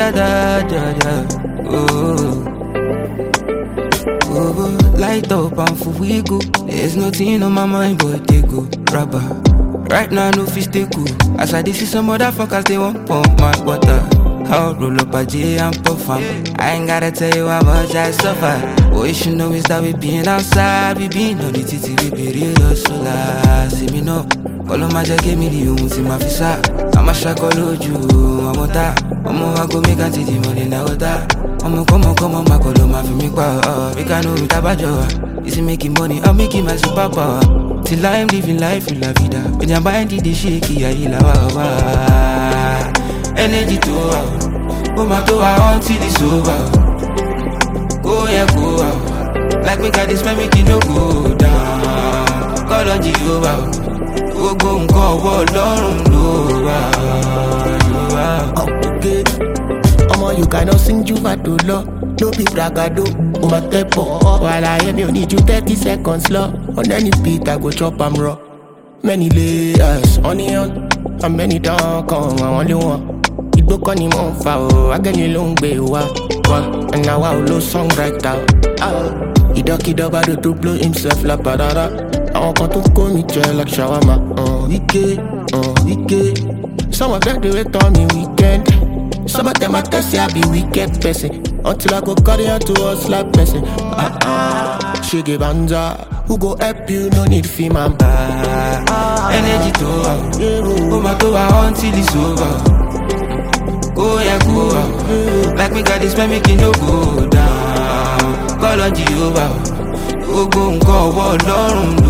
da da da da. Oh. Oh, light up and for we go. There's nothing on my mind but they go rubber. Right now no fish stay cool. As I see some motherfuckers they want pump my water. I'll roll up a J and puff am. I ain't gotta tell you how much I suffer. What you should know is that we been outside, we been on the titty, we be real solar. See me no, all of my jacket me the own see my visa. I'm a shackle you, I'm a ta. I'm a go make a titty money now that. Come on, my color, my for me, we can know with a badger. Is it making money? I'm making my superpower. Till I'm living life with la vida. When you're buying the shaky, I la energy to out. Go my to out until it's over. Go yeah, go out. Like we got this, man, make it no go down. Call on Jehovah. Go and go, Lord, okay. You cannot sing Juva to law. No be bragado, my tempo. While I am, you need you 30 seconds law. On any beat, I go chop am raw. Many layers, onion, and many don't come. I only want it book on him on foul. I get you long way, and now I'll lose song right out. He ducky double to blow himself la parada. I want to call me chair like shawarma. Wicked. Some of them do it on me weekend. Some of them I tell say I be wicked person. Until I go carry her to us like person. She give banza. Who go help you? No need fee man. Energy to out. Go my to out until it's over. Go yeah, go out. Like me got this man making no go down. Call on Jehovah. Go and go, Lord.